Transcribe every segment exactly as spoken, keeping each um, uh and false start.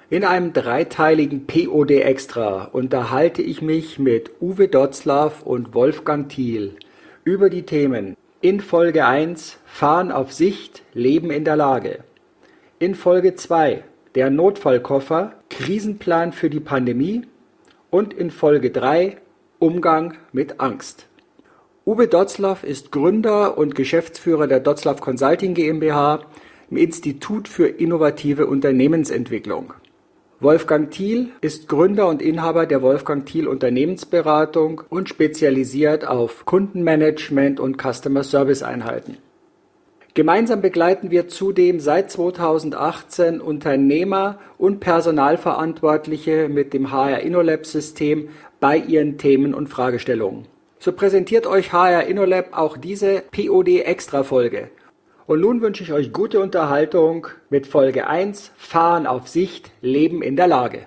In einem dreiteiligen P O D Extra unterhalte ich mich mit Uwe Dotzlaff und Wolfgang Thiel über die Themen in Folge eins Fahren auf Sicht, Leben in der Lage, in Folge zwei der Notfallkoffer, Krisenplan für die Pandemie und in Folge drei Umgang mit Angst. Uwe Dotzlaff ist Gründer und Geschäftsführer der Dotzlaff Consulting GmbH im Institut für innovative Unternehmensentwicklung. Wolfgang Thiel ist Gründer und Inhaber der Wolfgang Thiel Unternehmensberatung und spezialisiert auf Kundenmanagement und Customer Service Einheiten. Gemeinsam begleiten wir zudem seit zweitausendachtzehn Unternehmer und Personalverantwortliche mit dem H R InnoLab-System bei ihren Themen und Fragestellungen. So präsentiert euch H R InnoLab auch diese P O D-Extra-Folge. Und nun wünsche ich euch gute Unterhaltung mit Folge eins, Fahren auf Sicht, Leben in der Lage.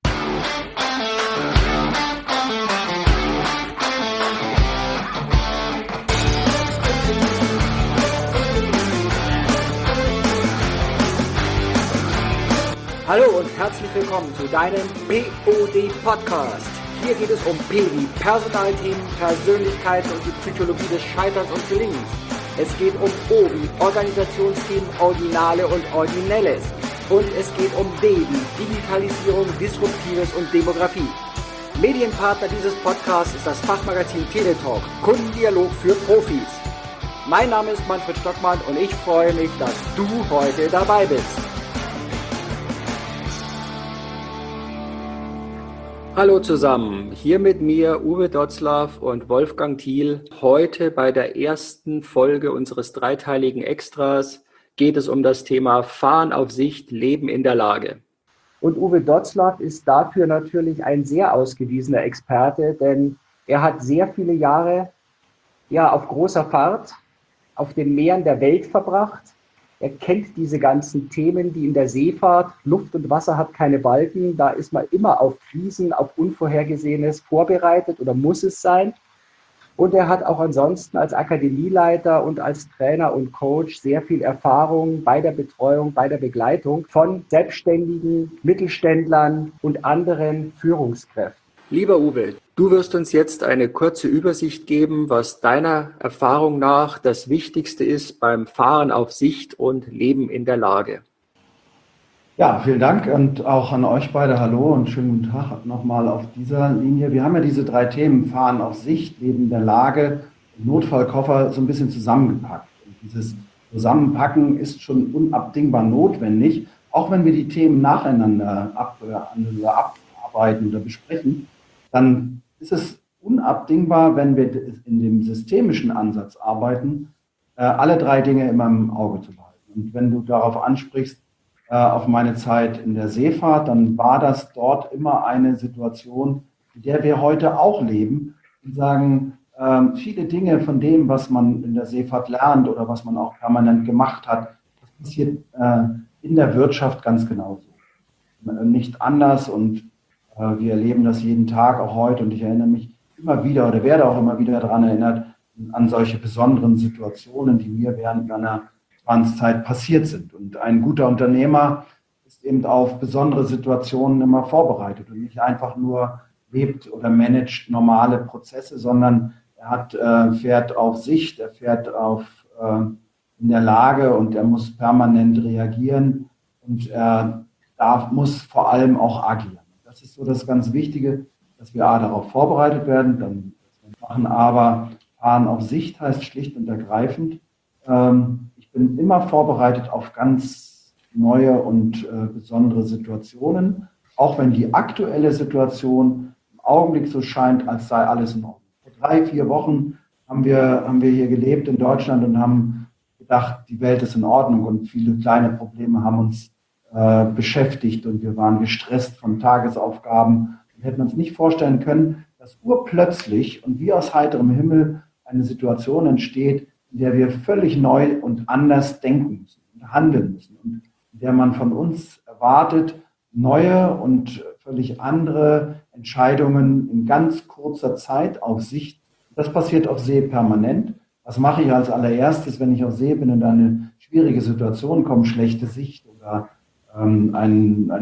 Hallo und herzlich willkommen zu deinem P O D-Podcast. Hier geht es um P wie Personalthemen, Persönlichkeiten und die Psychologie des Scheiterns und Gelingens. Es geht um O wie Organisationsthemen, Originale und Originelles. Und es geht um D wie Digitalisierung, Disruptives und Demografie. Medienpartner dieses Podcasts ist das Fachmagazin Teletalk, Kundendialog für Profis. Mein Name ist Manfred Stockmann und ich freue mich, dass du heute dabei bist. Hallo zusammen, hier mit mir Uwe Dotzlaff und Wolfgang Thiel. Heute bei der ersten Folge unseres dreiteiligen Extras geht es um das Thema Fahren auf Sicht, Leben in der Lage. Und Uwe Dotzlaff ist dafür natürlich ein sehr ausgewiesener Experte, denn er hat sehr viele Jahre ja, auf großer Fahrt auf den Meeren der Welt verbracht. Er kennt diese ganzen Themen, die in der Seefahrt, Luft und Wasser hat keine Balken, da ist man immer auf Krisen, auf Unvorhergesehenes vorbereitet oder muss es sein. Und er hat auch ansonsten als Akademieleiter und als Trainer und Coach sehr viel Erfahrung bei der Betreuung, bei der Begleitung von Selbstständigen, Mittelständlern und anderen Führungskräften. Lieber Uwe, du wirst uns jetzt eine kurze Übersicht geben, was deiner Erfahrung nach das Wichtigste ist beim Fahren auf Sicht und Leben in der Lage. Ja, vielen Dank und auch an euch beide hallo und schönen guten Tag nochmal auf dieser Linie. Wir haben ja diese drei Themen, Fahren auf Sicht, Leben in der Lage, Notfallkoffer so ein bisschen zusammengepackt. Und dieses Zusammenpacken ist schon unabdingbar notwendig, auch wenn wir die Themen nacheinander ab, äh, abarbeiten oder besprechen. Dann ist es unabdingbar, wenn wir in dem systemischen Ansatz arbeiten, alle drei Dinge immer im Auge zu behalten. Und wenn du darauf ansprichst, auf meine Zeit in der Seefahrt, dann war das dort immer eine Situation, in der wir heute auch leben und sagen, viele Dinge von dem, was man in der Seefahrt lernt oder was man auch permanent gemacht hat, das passiert in der Wirtschaft ganz genauso. Nicht anders und wir erleben das jeden Tag, auch heute, und ich erinnere mich immer wieder oder werde auch immer wieder daran erinnert, an solche besonderen Situationen, die mir während meiner Zwanzigzeit passiert sind. Und ein guter Unternehmer ist eben auf besondere Situationen immer vorbereitet und nicht einfach nur lebt oder managt normale Prozesse, sondern er hat, äh, fährt auf Sicht, er fährt auf, äh, in der Lage und er muss permanent reagieren und er darf, muss vor allem auch agieren. Das ist so das ganz Wichtige, dass wir A, darauf vorbereitet werden, dann machen, aber Fahren auf Sicht heißt schlicht und ergreifend, ähm, ich bin immer vorbereitet auf ganz neue und äh, besondere Situationen, auch wenn die aktuelle Situation im Augenblick so scheint, als sei alles in Ordnung. Vor drei, vier Wochen haben wir, haben wir hier gelebt in Deutschland und haben gedacht, die Welt ist in Ordnung und viele kleine Probleme haben uns äh, beschäftigt und wir waren gestresst von Tagesaufgaben und hätten uns nicht vorstellen können, dass urplötzlich und wie aus heiterem Himmel eine Situation entsteht, in der wir völlig neu und anders denken müssen und handeln müssen und in der man von uns erwartet, neue und völlig andere Entscheidungen in ganz kurzer Zeit auf Sicht. Das passiert auf See permanent. Was mache ich als allererstes, wenn ich auf See bin und eine schwierige Situation komme, schlechte Sicht oder ähm, ein, ein,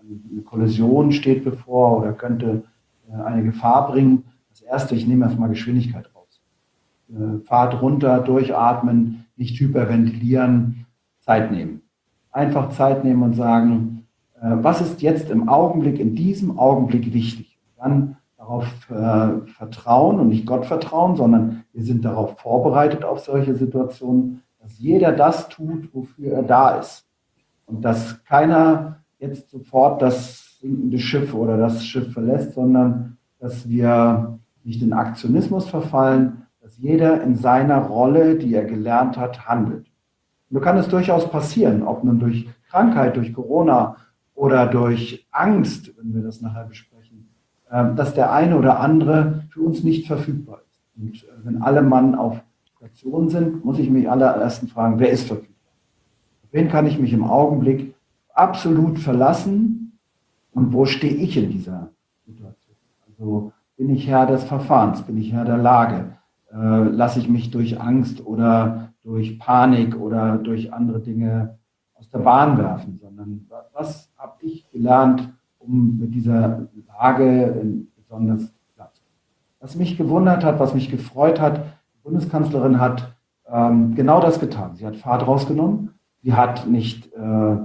eine Kollision steht bevor oder könnte eine Gefahr bringen. Das Erste, ich nehme erstmal Geschwindigkeit raus. Fahrt runter, durchatmen, nicht hyperventilieren, Zeit nehmen. Einfach Zeit nehmen und sagen, was ist jetzt im Augenblick, in diesem Augenblick wichtig? Dann darauf äh, vertrauen und nicht Gott vertrauen, sondern wir sind darauf vorbereitet auf solche Situationen, dass jeder das tut, wofür er da ist. Und dass keiner jetzt sofort das sinkende Schiff oder das Schiff verlässt, sondern dass wir nicht in Aktionismus verfallen, dass jeder in seiner Rolle, die er gelernt hat, handelt. Und so kann es durchaus passieren, ob nun durch Krankheit, durch Corona oder durch Angst, wenn wir das nachher besprechen, dass der eine oder andere für uns nicht verfügbar ist. Und wenn alle Mann auf Station sind, muss ich mich allererst fragen, wer ist verfügbar? Auf wen kann ich mich im Augenblick absolut verlassen und wo stehe ich in dieser Situation? Also bin ich Herr des Verfahrens, bin ich Herr der Lage? Äh, lasse ich mich durch Angst oder durch Panik oder durch andere Dinge aus der Bahn werfen, sondern was habe ich gelernt, um mit dieser Lage besonders klar zu kommen. Was mich gewundert hat, was mich gefreut hat, die Bundeskanzlerin hat ähm, genau das getan. Sie hat Fahrt rausgenommen, sie hat nicht, äh,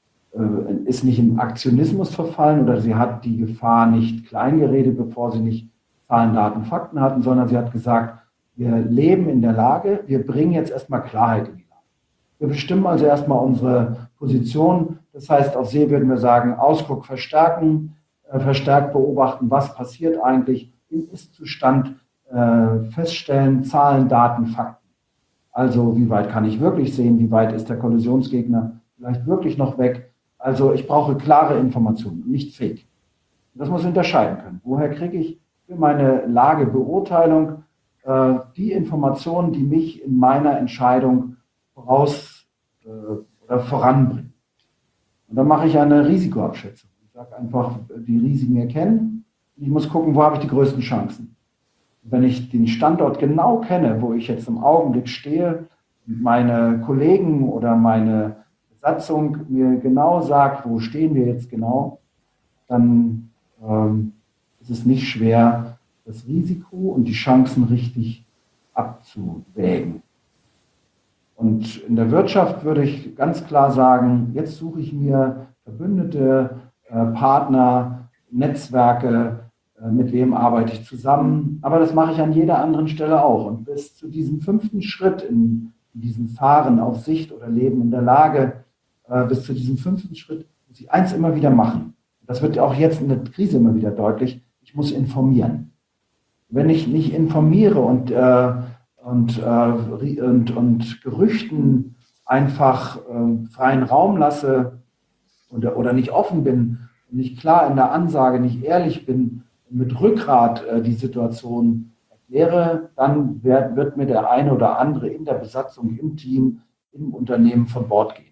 äh, ist nicht im Aktionismus verfallen oder sie hat die Gefahr nicht kleingeredet, bevor sie nicht Zahlen, Daten, Fakten hatten, sondern sie hat gesagt, wir leben in der Lage, wir bringen jetzt erstmal Klarheit in die Lage. Wir bestimmen also erstmal unsere Position. Das heißt, auf See würden wir sagen, Ausguck verstärken, äh, verstärkt beobachten, was passiert eigentlich, im Ist-Zustand äh, feststellen, Zahlen, Daten, Fakten. Also wie weit kann ich wirklich sehen, wie weit ist der Kollisionsgegner vielleicht wirklich noch weg. Also ich brauche klare Informationen, nicht Fake. Und das muss ich unterscheiden können. Woher kriege ich für meine Lagebeurteilung äh, die Informationen, die mich in meiner Entscheidung voraus äh, oder voranbringen? Und dann mache ich eine Risikoabschätzung. Ich sage einfach, die Risiken erkennen. Ich muss gucken, wo habe ich die größten Chancen. Wenn ich den Standort genau kenne, wo ich jetzt im Augenblick stehe, meine Kollegen oder meine Besatzung mir genau sagt, wo stehen wir jetzt genau, dann ähm, ist es nicht schwer, das Risiko und die Chancen richtig abzuwägen. Und in der Wirtschaft würde ich ganz klar sagen, jetzt suche ich mir Verbündete, äh, Partner, Netzwerke, äh, mit wem arbeite ich zusammen. Aber das mache ich an jeder anderen Stelle auch. Und bis zu diesem fünften Schritt in, in diesem Fahren auf Sicht oder Leben in der Lage, äh, bis zu diesem fünften Schritt muss ich eins immer wieder machen. Das wird auch jetzt in der Krise immer wieder deutlich. Ich muss informieren. Wenn ich nicht informiere und äh, Und, äh, und, und Gerüchten einfach äh, freien Raum lasse oder, oder nicht offen bin, nicht klar in der Ansage, nicht ehrlich bin, mit Rückgrat äh, die Situation erkläre, dann wird, wird mir der eine oder andere in der Besatzung, im Team, im Unternehmen von Bord gehen.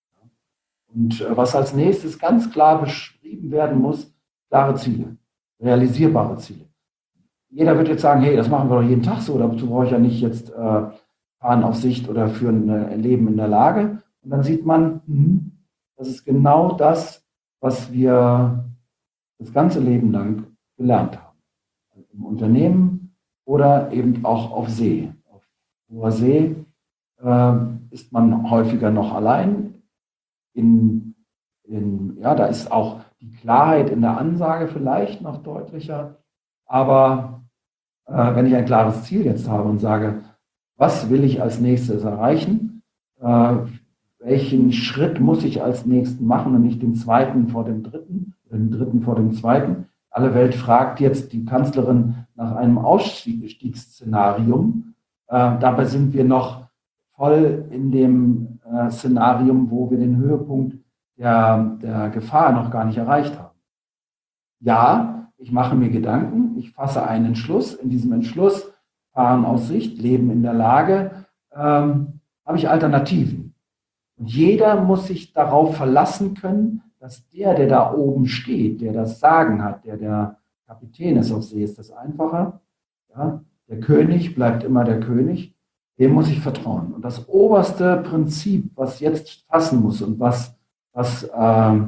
Und äh, was als nächstes ganz klar beschrieben werden muss, klare Ziele, realisierbare Ziele. Jeder wird jetzt sagen, hey, das machen wir doch jeden Tag so, dazu brauche ich ja nicht jetzt äh, fahren auf Sicht oder für ein Leben in der Lage. Und dann sieht man, mh, das ist genau das, was wir das ganze Leben lang gelernt haben. Also im Unternehmen oder eben auch auf See. Auf hoher See äh, ist man häufiger noch allein. In, in, ja, da ist auch die Klarheit in der Ansage vielleicht noch deutlicher. Aber äh, wenn ich ein klares Ziel jetzt habe und sage, was will ich als nächstes erreichen, äh, welchen Schritt muss ich als nächsten machen und nicht den zweiten vor dem dritten, oder den dritten vor dem zweiten. Alle Welt fragt jetzt die Kanzlerin nach einem Ausstiegsszenarium. Äh, dabei sind wir noch voll in dem äh, Szenarium, wo wir den Höhepunkt der, der Gefahr noch gar nicht erreicht haben. Ja, ich mache mir Gedanken, ich fasse einen Entschluss. In diesem Entschluss, Fahren aus Sicht, Leben in der Lage, ähm, habe ich Alternativen. Und jeder muss sich darauf verlassen können, dass der, der da oben steht, der das Sagen hat, der der Kapitän ist auf See, ist das einfacher. Ja? Der König bleibt immer der König, dem muss ich vertrauen. Und das oberste Prinzip, was jetzt fassen muss und was, was ähm,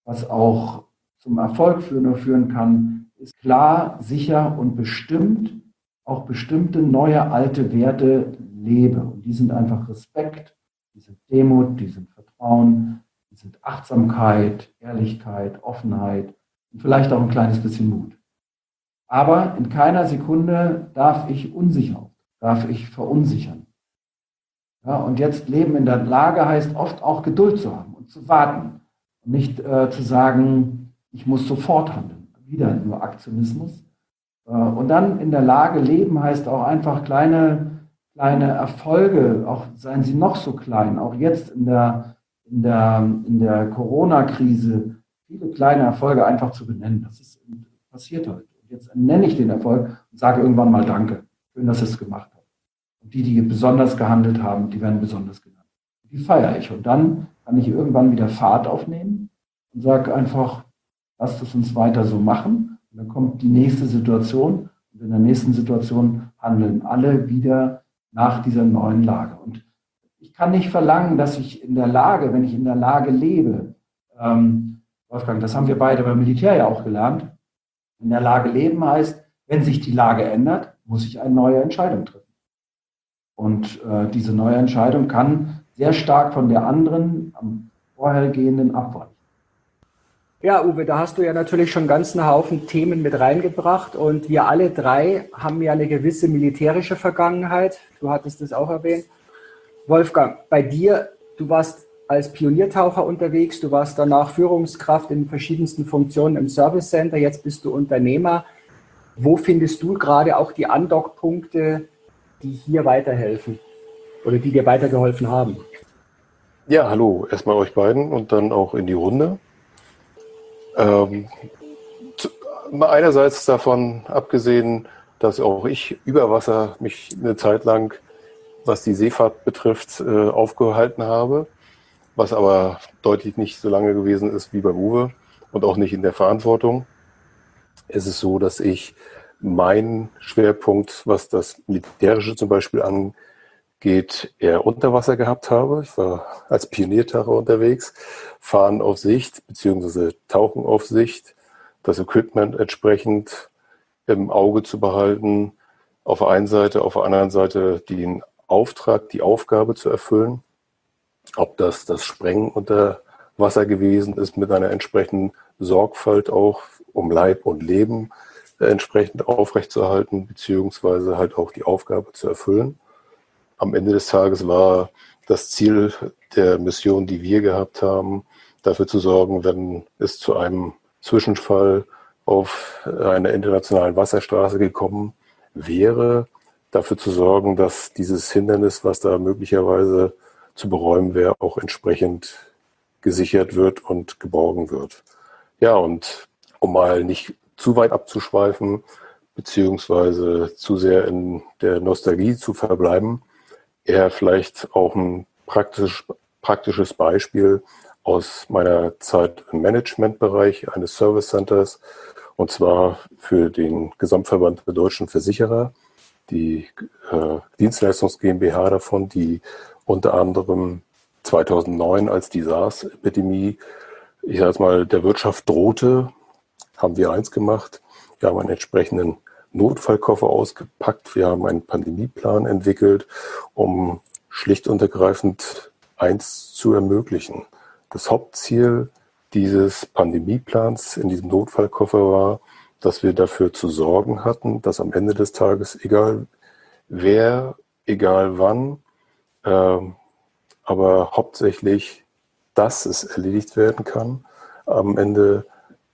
was auch zum Erfolg führen, führen kann, ist klar, sicher und bestimmt auch bestimmte neue alte Werte lebe. Und die sind einfach Respekt, die sind Demut, die sind Vertrauen, die sind Achtsamkeit, Ehrlichkeit, Offenheit und vielleicht auch ein kleines bisschen Mut. Aber in keiner Sekunde darf ich unsicher, darf ich verunsichern. Ja, und jetzt Leben in der Lage heißt oft auch Geduld zu haben und zu warten. Und nicht äh, zu sagen, ich muss sofort handeln. Wieder nur Aktionismus. Äh, und dann in der Lage leben heißt auch einfach kleine, kleine Erfolge, auch seien sie noch so klein, auch jetzt in der, in der, in der Corona-Krise, viele kleine Erfolge einfach zu benennen. Das ist passiert heute. Und jetzt nenne ich den Erfolg und sage irgendwann mal Danke. Schön, dass ihr es gemacht habt. Und die, die besonders gehandelt haben, die werden besonders genannt. Die feiere ich. Und dann kann ich irgendwann wieder Fahrt aufnehmen und sage einfach, lasst es uns weiter so machen. Und dann kommt die nächste Situation. Und in der nächsten Situation handeln alle wieder nach dieser neuen Lage. Und ich kann nicht verlangen, dass ich in der Lage, wenn ich in der Lage lebe, ähm, Wolfgang, das haben wir beide beim Militär ja auch gelernt, in der Lage leben heißt, wenn sich die Lage ändert, muss ich eine neue Entscheidung treffen. Und äh, diese neue Entscheidung kann sehr stark von der anderen am vorhergehenden abweichen. Ja, Uwe, da hast du ja natürlich schon einen ganzen Haufen Themen mit reingebracht und wir alle drei haben ja eine gewisse militärische Vergangenheit. Du hattest es auch erwähnt. Wolfgang, bei dir, du warst als Pioniertaucher unterwegs, du warst danach Führungskraft in verschiedensten Funktionen im Service Center, jetzt bist du Unternehmer. Wo findest du gerade auch die Andockpunkte, die hier weiterhelfen oder die dir weitergeholfen haben? Ja, hallo, erstmal euch beiden und dann auch in die Runde. Ähm, zu, einerseits davon abgesehen, dass auch ich über Wasser mich eine Zeit lang, was die Seefahrt betrifft, äh, aufgehalten habe, was aber deutlich nicht so lange gewesen ist wie beim Uwe und auch nicht in der Verantwortung. Es ist so, dass ich meinen Schwerpunkt, was das Militärische zum Beispiel angeht, eher unter Wasser gehabt habe. Ich war als Pioniertaucher unterwegs, Fahren auf Sicht bzw. Tauchen auf Sicht, das Equipment entsprechend im Auge zu behalten, auf der einen Seite, auf der anderen Seite den Auftrag, die Aufgabe zu erfüllen. Ob das das Sprengen unter Wasser gewesen ist mit einer entsprechenden Sorgfalt auch, um Leib und Leben entsprechend aufrechtzuerhalten, beziehungsweise halt auch die Aufgabe zu erfüllen. Am Ende des Tages war das Ziel der Mission, die wir gehabt haben, dafür zu sorgen, wenn es zu einem Zwischenfall auf einer internationalen Wasserstraße gekommen wäre, dafür zu sorgen, dass dieses Hindernis, was da möglicherweise zu beräumen wäre, auch entsprechend gesichert wird und geborgen wird. Ja, und um mal nicht zu weit abzuschweifen, beziehungsweise zu sehr in der Nostalgie zu verbleiben, eher vielleicht auch ein praktisch, praktisches Beispiel aus meiner Zeit im Managementbereich eines Service Centers, und zwar für den Gesamtverband der deutschen Versicherer, die äh, Dienstleistungs GmbH davon, die unter anderem zweitausendneun, als die SARS-Epidemie, ich sage jetzt mal, der Wirtschaft drohte, haben wir eins gemacht. Wir haben einen entsprechenden Notfallkoffer ausgepackt. Wir haben einen Pandemieplan entwickelt, um schlicht und ergreifend eins zu ermöglichen. Das Hauptziel dieses Pandemieplans in diesem Notfallkoffer war, dass wir dafür zu sorgen hatten, dass am Ende des Tages, egal wer, egal wann, äh, aber hauptsächlich, dass es erledigt werden kann, am Ende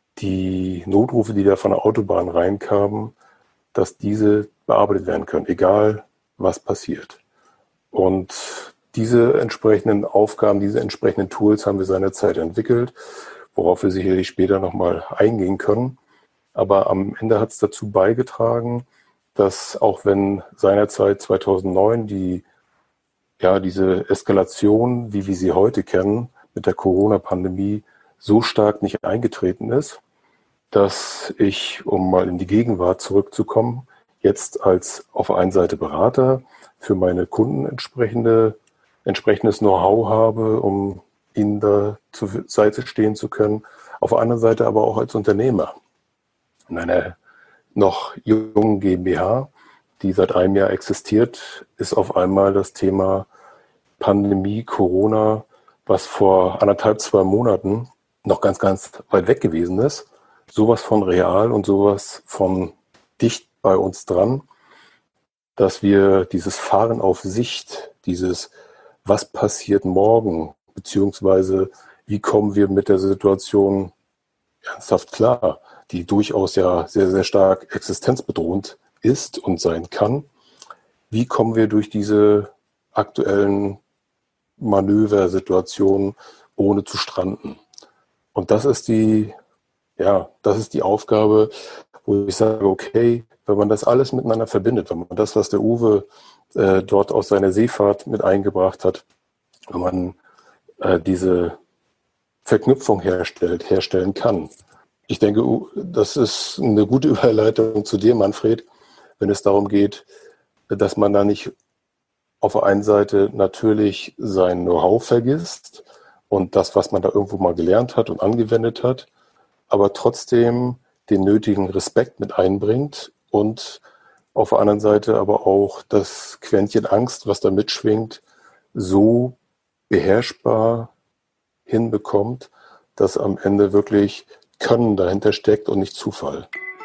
die Notrufe, die da von der Autobahn reinkamen, dass diese bearbeitet werden können, egal was passiert. Und diese entsprechenden Aufgaben, diese entsprechenden Tools haben wir seinerzeit entwickelt, worauf wir sicherlich später nochmal eingehen können. Aber am Ende hat es dazu beigetragen, dass auch wenn seinerzeit zweitausendneun die, ja, diese Eskalation, wie wir sie heute kennen, mit der Corona-Pandemie so stark nicht eingetreten ist, dass ich, um mal in die Gegenwart zurückzukommen, jetzt als auf der einen Seite Berater für meine Kunden entsprechende, entsprechendes Know-how habe, um ihnen da zur Seite stehen zu können, Auf der anderen Seite aber auch als Unternehmer. In einer noch jungen GmbH, die seit einem Jahr existiert, ist auf einmal das Thema Pandemie, Corona, was vor anderthalb, zwei Monaten noch ganz, ganz weit weg gewesen ist, sowas von real und sowas von dicht bei uns dran, dass wir dieses Fahren auf Sicht, dieses was passiert morgen, beziehungsweise wie kommen wir mit der Situation ernsthaft klar, die durchaus ja sehr, sehr stark existenzbedrohend ist und sein kann. Wie kommen wir durch diese aktuellen Manöversituationen ohne zu stranden? Und das ist die, ja, das ist die Aufgabe, wo ich sage, okay, wenn man das alles miteinander verbindet, wenn man das, was der Uwe äh, dort aus seiner Seefahrt mit eingebracht hat, wenn man äh, diese Verknüpfung herstellt, herstellen kann. Ich denke, das ist eine gute Überleitung zu dir, Manfred, wenn es darum geht, dass man da nicht auf der einen Seite natürlich sein Know-how vergisst und das, was man da irgendwo mal gelernt hat und angewendet hat, aber trotzdem den nötigen Respekt mit einbringt und auf der anderen Seite aber auch das Quäntchen Angst, was da mitschwingt, so beherrschbar hinbekommt, dass am Ende wirklich Können dahinter steckt und nicht Zufall.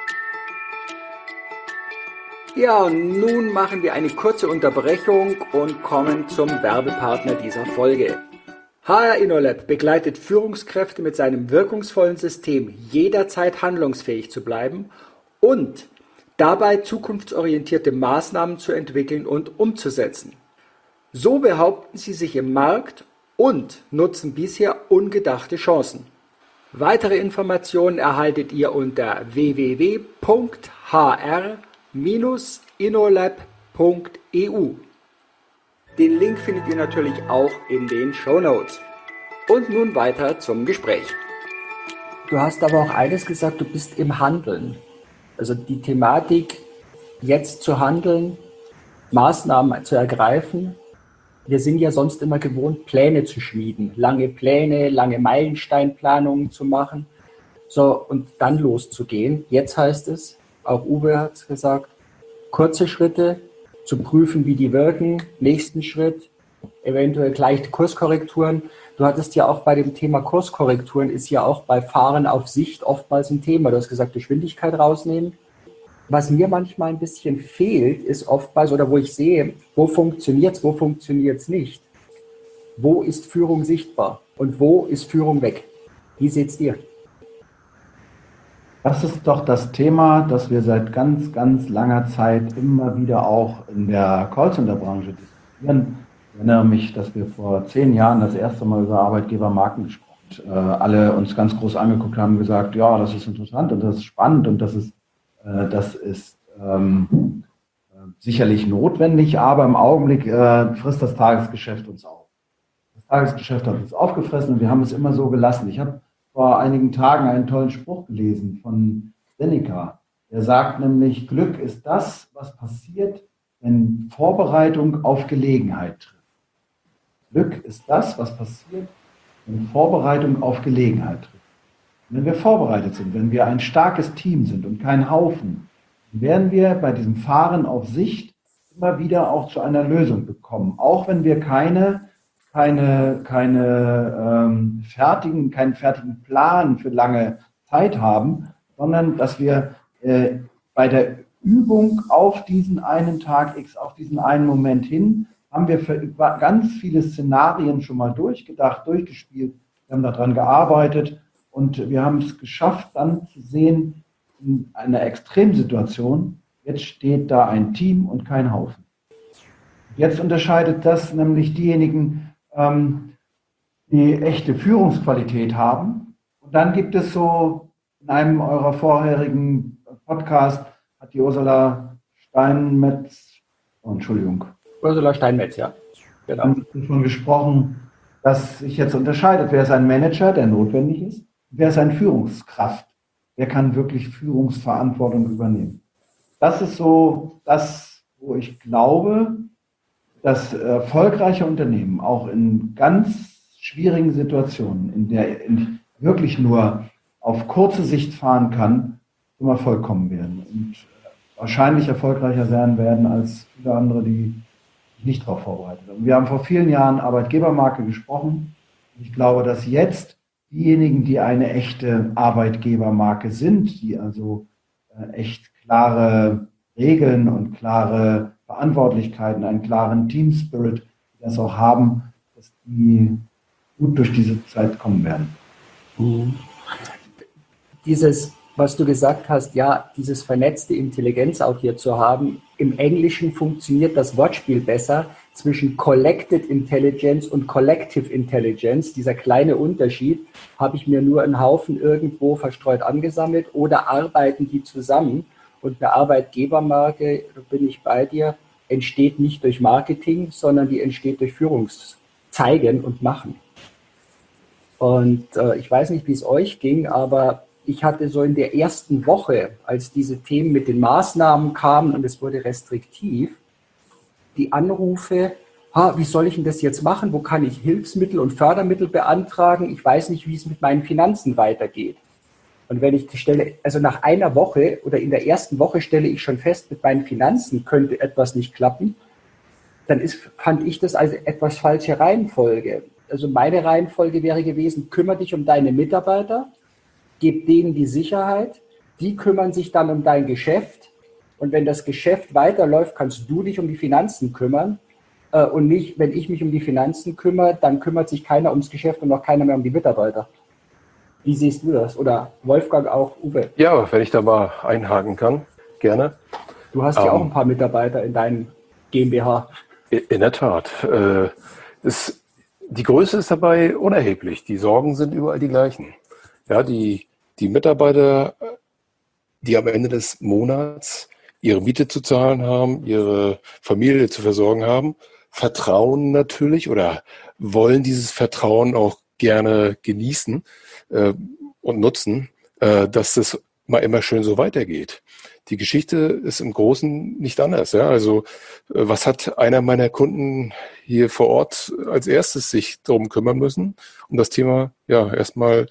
Ja, und nun machen wir eine kurze Unterbrechung und kommen zum Werbepartner dieser Folge. H R InnoLab begleitet Führungskräfte mit seinem wirkungsvollen System, jederzeit handlungsfähig zu bleiben und dabei zukunftsorientierte Maßnahmen zu entwickeln und umzusetzen. So behaupten sie sich im Markt und nutzen bisher ungedachte Chancen. Weitere Informationen erhaltet ihr unter w w w punkt h r Bindestrich innolab punkt e u. Den Link findet ihr natürlich auch in den Shownotes. Und nun weiter zum Gespräch. Du hast aber auch eines gesagt, du bist im Handeln. Also die Thematik, jetzt zu handeln, Maßnahmen zu ergreifen. Wir sind ja sonst immer gewohnt, Pläne zu schmieden, lange Pläne, lange Meilensteinplanungen zu machen, so und dann loszugehen. Jetzt heißt es, auch Uwe hat es gesagt, kurze Schritte zu prüfen, wie die wirken, nächsten Schritt, eventuell gleich Kurskorrekturen. Du hattest ja auch bei dem Thema Kurskorrekturen, ist ja auch bei Fahren auf Sicht oftmals ein Thema. Du hast gesagt, Geschwindigkeit rausnehmen. Was mir manchmal ein bisschen fehlt, ist oftmals, oder wo ich sehe, wo funktioniert es, wo funktioniert es nicht. Wo ist Führung sichtbar und wo ist Führung weg? Wie seht ihr? Das ist doch das Thema, das wir seit ganz, ganz langer Zeit immer wieder auch in der Callcenter-Branche diskutieren. Ich erinnere mich, dass wir vor zehn Jahren das erste Mal über Arbeitgebermarken gesprochen haben. Und, äh, alle uns ganz groß angeguckt haben und gesagt, ja, das ist interessant und das ist spannend und das ist, äh, das ist ähm, äh, sicherlich notwendig, aber im Augenblick äh, frisst das Tagesgeschäft uns auf. Das Tagesgeschäft hat uns aufgefressen und wir haben es immer so gelassen. Ich habe vor einigen Tagen einen tollen Spruch gelesen von Seneca. Der sagt nämlich, Glück ist das, was passiert, wenn Vorbereitung auf Gelegenheit trifft. Glück ist das, was passiert, wenn Vorbereitung auf Gelegenheit trifft. Und wenn wir vorbereitet sind, wenn wir ein starkes Team sind und kein Haufen, dann werden wir bei diesem Fahren auf Sicht immer wieder auch zu einer Lösung bekommen. Auch wenn wir keine keine, keine ähm, fertigen, keinen fertigen Plan für lange Zeit haben, sondern dass wir äh, bei der Übung auf diesen einen Tag X, auf diesen einen Moment hin, haben wir für ganz viele Szenarien schon mal durchgedacht, durchgespielt, wir haben daran gearbeitet und wir haben es geschafft, dann zu sehen, in einer Extremsituation, jetzt steht da ein Team und kein Haufen. Jetzt unterscheidet das nämlich diejenigen, die echte Führungsqualität haben. Und dann gibt es so, in einem eurer vorherigen Podcast hat die Ursula Steinmetz, oh, Entschuldigung. Ursula Steinmetz, ja. Genau. Davon gesprochen, dass sich jetzt unterscheidet, wer ist ein Manager, der notwendig ist, wer ist eine Führungskraft, wer kann wirklich Führungsverantwortung übernehmen. Das ist so das, wo ich glaube, dass erfolgreiche Unternehmen auch in ganz schwierigen Situationen, in der in wirklich nur auf kurze Sicht fahren kann, zum Erfolg kommen werden und wahrscheinlich erfolgreicher sein werden als viele andere, die sich nicht darauf vorbereitet haben. Wir haben vor vielen Jahren Arbeitgebermarke gesprochen. Ich glaube, dass jetzt diejenigen, die eine echte Arbeitgebermarke sind, die also äh, echt klare Regeln und klare Verantwortlichkeiten, einen klaren Team-Spirit, die das auch haben, dass die gut durch diese Zeit kommen werden. Mhm. Dieses, was du gesagt hast, ja, dieses vernetzte Intelligenz auch hier zu haben, im Englischen funktioniert das Wortspiel besser zwischen Collected Intelligence und Collective Intelligence. Dieser kleine Unterschied, habe ich mir nur einen Haufen irgendwo verstreut angesammelt oder arbeiten die zusammen? Und eine Arbeitgebermarke, da bin ich bei dir, entsteht nicht durch Marketing, sondern die entsteht durch Führungszeigen und Machen. Und äh, ich weiß nicht, wie es euch ging, aber ich hatte so in der ersten Woche, als diese Themen mit den Maßnahmen kamen und es wurde restriktiv, die Anrufe, ha, wie soll ich denn das jetzt machen? Wo kann ich Hilfsmittel und Fördermittel beantragen? Ich weiß nicht, wie es mit meinen Finanzen weitergeht. Und wenn ich stelle, also nach einer Woche oder in der ersten Woche stelle ich schon fest, mit meinen Finanzen könnte etwas nicht klappen, dann ist, fand ich das als etwas falsche Reihenfolge. Also meine Reihenfolge wäre gewesen, kümmere dich um deine Mitarbeiter, gib denen die Sicherheit, die kümmern sich dann um dein Geschäft und wenn das Geschäft weiterläuft, kannst du dich um die Finanzen kümmern äh, und nicht, wenn ich mich um die Finanzen kümmere, dann kümmert sich keiner ums Geschäft und auch keiner mehr um die Mitarbeiter. Wie siehst du das? Oder Wolfgang auch, Uwe? Ja, wenn ich da mal einhaken kann, gerne. Du hast ja um, auch ein paar Mitarbeiter in deinem GmbH. In der Tat. Äh, ist, die Größe ist dabei unerheblich. Die Sorgen sind überall die gleichen. Ja, die, die Mitarbeiter, die am Ende des Monats ihre Miete zu zahlen haben, ihre Familie zu versorgen haben, vertrauen natürlich oder wollen dieses Vertrauen auch gerne genießen äh, und nutzen, äh, dass das mal immer schön so weitergeht. Die Geschichte ist im Großen nicht anders. Ja? Also äh, was hat einer meiner Kunden hier vor Ort als erstes sich darum kümmern müssen? Um das Thema, ja, erstmal,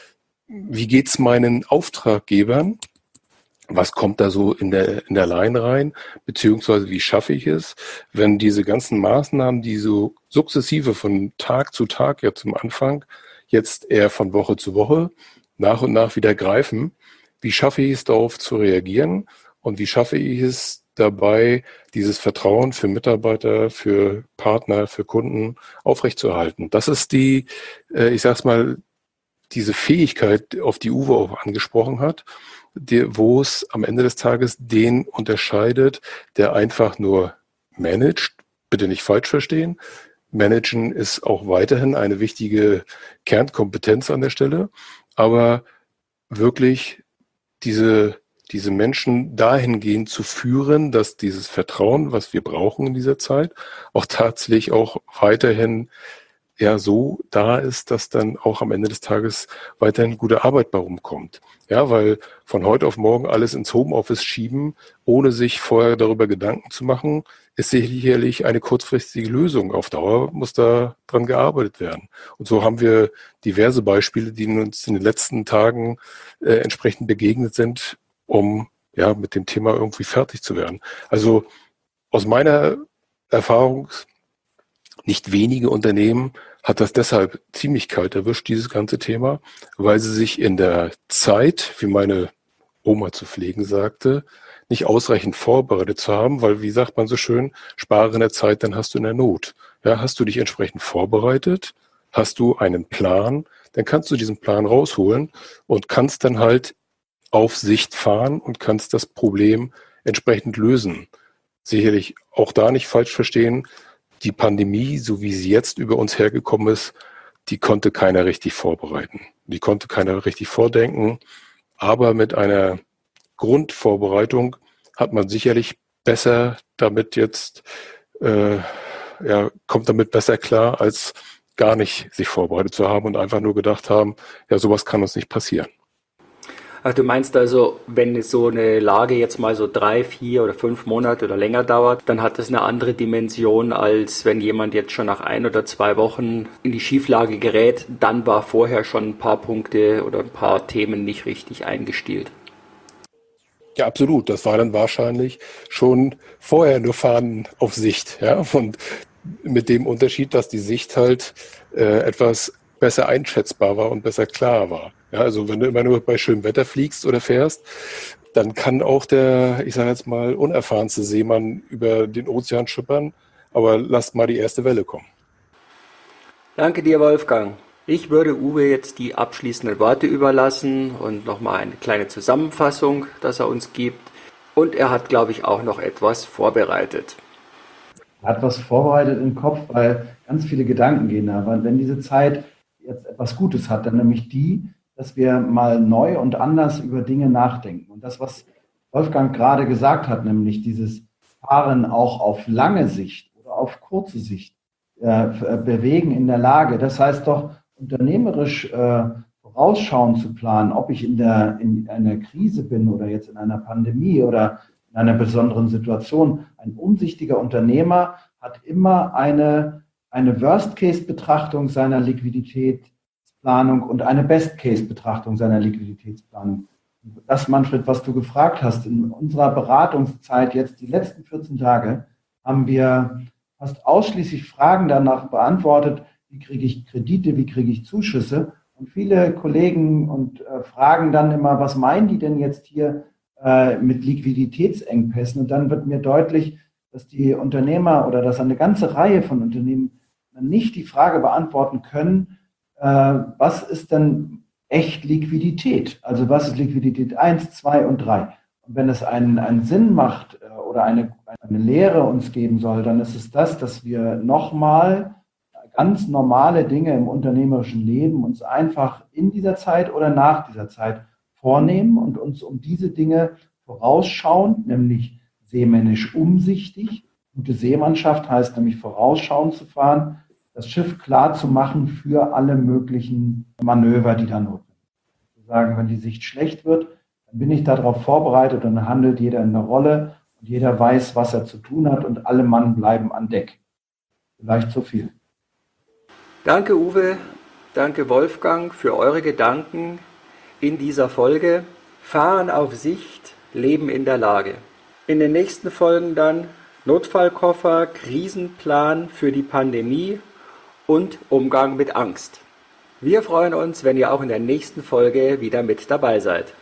wie geht's meinen Auftraggebern? Was kommt da so in der, in der Line rein? Beziehungsweise wie schaffe ich es, wenn diese ganzen Maßnahmen, die so sukzessive von Tag zu Tag jetzt am Anfang, jetzt eher von Woche zu Woche nach und nach wieder greifen, wie schaffe ich es darauf zu reagieren und wie schaffe ich es dabei, dieses Vertrauen für Mitarbeiter, für Partner, für Kunden aufrechtzuerhalten? Das ist die, ich sag's mal, diese Fähigkeit, auf die Uwe auch angesprochen hat, die, wo es am Ende des Tages den unterscheidet, der einfach nur managt. Bitte nicht falsch verstehen. Managen ist auch weiterhin eine wichtige Kernkompetenz an der Stelle, aber wirklich diese, diese Menschen dahingehend zu führen, dass dieses Vertrauen, was wir brauchen in dieser Zeit, auch tatsächlich auch weiterhin ja so da ist, dass dann auch am Ende des Tages weiterhin gute Arbeit bei rumkommt. Ja, weil von heute auf morgen alles ins Homeoffice schieben, ohne sich vorher darüber Gedanken zu machen, ist sicherlich eine kurzfristige Lösung. Auf Dauer muss da dran gearbeitet werden. Und so haben wir diverse Beispiele, die uns in den letzten Tagen äh, entsprechend begegnet sind, um ja mit dem Thema irgendwie fertig zu werden. Also aus meiner Erfahrung, nicht wenige Unternehmen hat das deshalb ziemlich kalt erwischt, dieses ganze Thema, weil sie sich in der Zeit, wie meine Oma zu pflegen sagte, nicht ausreichend vorbereitet zu haben, weil, wie sagt man so schön, spare in der Zeit, dann hast du in der Not. Ja, hast du dich entsprechend vorbereitet, hast du einen Plan, dann kannst du diesen Plan rausholen und kannst dann halt auf Sicht fahren und kannst das Problem entsprechend lösen. Sicherlich auch da nicht falsch verstehen, die Pandemie, so wie sie jetzt über uns hergekommen ist, die konnte keiner richtig vorbereiten. Die konnte keiner richtig vordenken. Aber mit einer Grundvorbereitung hat man sicherlich besser damit jetzt, äh, ja, kommt damit besser klar, als gar nicht sich vorbereitet zu haben und einfach nur gedacht haben, ja, sowas kann uns nicht passieren. Ach, du meinst also, wenn so eine Lage jetzt mal so drei, vier oder fünf Monate oder länger dauert, dann hat das eine andere Dimension, als wenn jemand jetzt schon nach ein oder zwei Wochen in die Schieflage gerät, dann war vorher schon ein paar Punkte oder ein paar Themen nicht richtig eingestielt. Ja, absolut. Das war dann wahrscheinlich schon vorher nur Fahnen auf Sicht. Ja? Und mit dem Unterschied, dass die Sicht halt äh, etwas besser einschätzbar war und besser klar war. Ja, also wenn du immer nur bei schönem Wetter fliegst oder fährst, dann kann auch der, ich sage jetzt mal, unerfahrenste Seemann über den Ozean schippern, aber lasst mal die erste Welle kommen. Danke dir, Wolfgang. Ich würde Uwe jetzt die abschließenden Worte überlassen und nochmal eine kleine Zusammenfassung, dass er uns gibt. Und er hat, glaube ich, auch noch etwas vorbereitet. Er hat was vorbereitet im Kopf, weil ganz viele Gedanken gehen da. Weil wenn diese Zeit jetzt etwas Gutes hat, dann nämlich die, dass wir mal neu und anders über Dinge nachdenken. Und das, was Wolfgang gerade gesagt hat, nämlich dieses Fahren auch auf lange Sicht oder auf kurze Sicht äh, bewegen in der Lage, das heißt doch, unternehmerisch äh, vorausschauend zu planen, ob ich in, der, in einer Krise bin oder jetzt in einer Pandemie oder in einer besonderen Situation. Ein umsichtiger Unternehmer hat immer eine, eine Worst-Case-Betrachtung seiner Liquiditätsplanung und eine Best-Case-Betrachtung seiner Liquiditätsplanung. Das, Manfred, was du gefragt hast, in unserer Beratungszeit jetzt die letzten vierzehn Tage haben wir fast ausschließlich Fragen danach beantwortet, wie kriege ich Kredite, wie kriege ich Zuschüsse. Und viele Kollegen und äh, fragen dann immer, was meinen die denn jetzt hier äh, mit Liquiditätsengpässen? Und dann wird mir deutlich, dass die Unternehmer oder dass eine ganze Reihe von Unternehmen nicht die Frage beantworten können, äh, was ist denn echt Liquidität? Also was ist Liquidität eins, zwei und drei? Und wenn es einen, einen Sinn macht äh, oder eine, eine Lehre uns geben soll, dann ist es das, dass wir nochmal ganz normale Dinge im unternehmerischen Leben uns einfach in dieser Zeit oder nach dieser Zeit vornehmen und uns um diese Dinge vorausschauend, nämlich seemännisch umsichtig. Gute Seemannschaft heißt nämlich vorausschauend zu fahren, das Schiff klar zu machen für alle möglichen Manöver, die da notwendig sind. Zu sagen, wenn die Sicht schlecht wird, dann bin ich darauf vorbereitet und dann handelt jeder in der Rolle und jeder weiß, was er zu tun hat und alle Mann bleiben an Deck. Vielleicht so viel. Danke Uwe, danke Wolfgang für eure Gedanken in dieser Folge. Fahren auf Sicht, Leben in der Lage. In den nächsten Folgen dann Notfallkoffer, Krisenplan für die Pandemie und Umgang mit Angst. Wir freuen uns, wenn ihr auch in der nächsten Folge wieder mit dabei seid.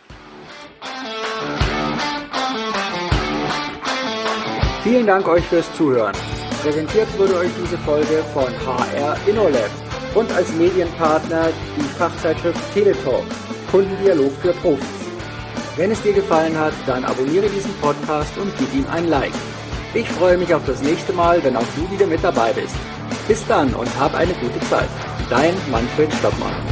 Vielen Dank euch fürs Zuhören. Präsentiert wurde euch diese Folge von H R InnoLab und als Medienpartner die Fachzeitschrift Teletalk, Kundendialog für Profis. Wenn es dir gefallen hat, dann abonniere diesen Podcast und gib ihm ein Like. Ich freue mich auf das nächste Mal, wenn auch du wieder mit dabei bist. Bis dann und hab eine gute Zeit. Dein Manfred Stoppmann.